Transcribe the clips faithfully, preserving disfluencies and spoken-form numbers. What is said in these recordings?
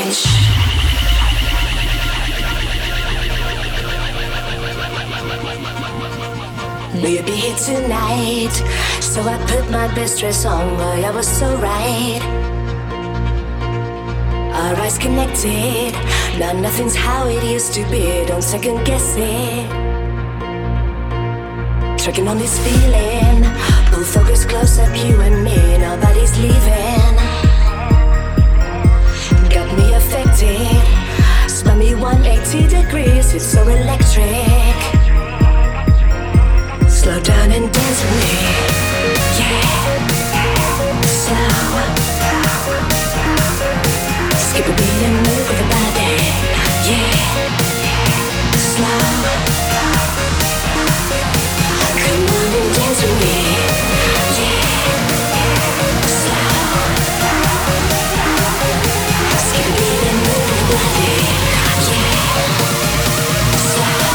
Will you be here tonight? So I put my best dress on, boy, I was so right. Our eyes connected, now nothing's how it used to be. Don't second guess it. Tracking on this feeling, pull focus close up, you and me. Nobody's leaving. Got me affected, spun me one hundred eighty degrees. It's so electric. Slow down and dance with me, yeah. Slow. Skip a beat and move with the body, yeah. Slow. Come on and dance with me, yeah. Slow. Skip a beat and move with the body, yeah. Slow.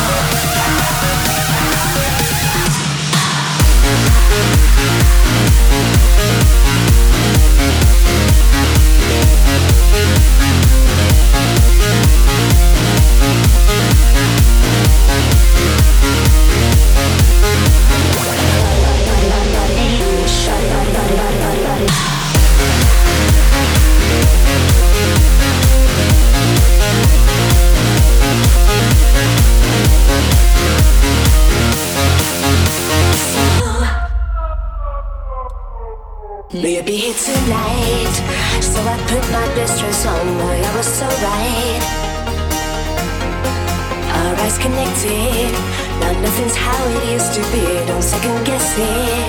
Will you be here tonight? So I put my best dress on, boy, I was so right. Our eyes connected, now nothing's how it used to be. Don't second guess it.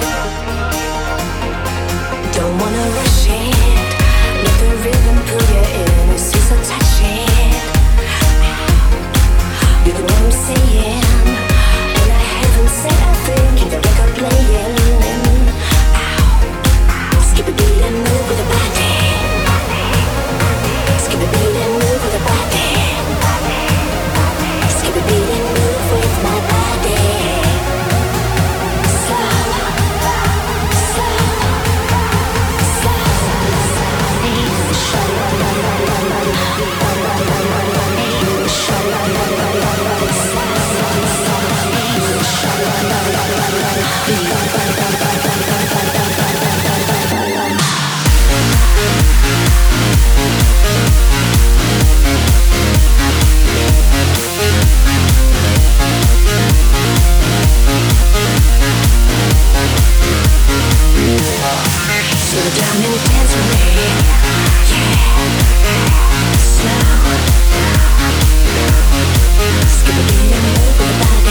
Don't wanna rush it. Let the rhythm pull you in. It's so touching. You know what I'm saying? And I haven't said a thing. Keep the record playing. Skip a beat and move with the body. Skip a beat and move with the body. Skip a beat and move with my body. Slow, slow, slow down and dance with me, yeah. Slow. Skip a beat and move with the body.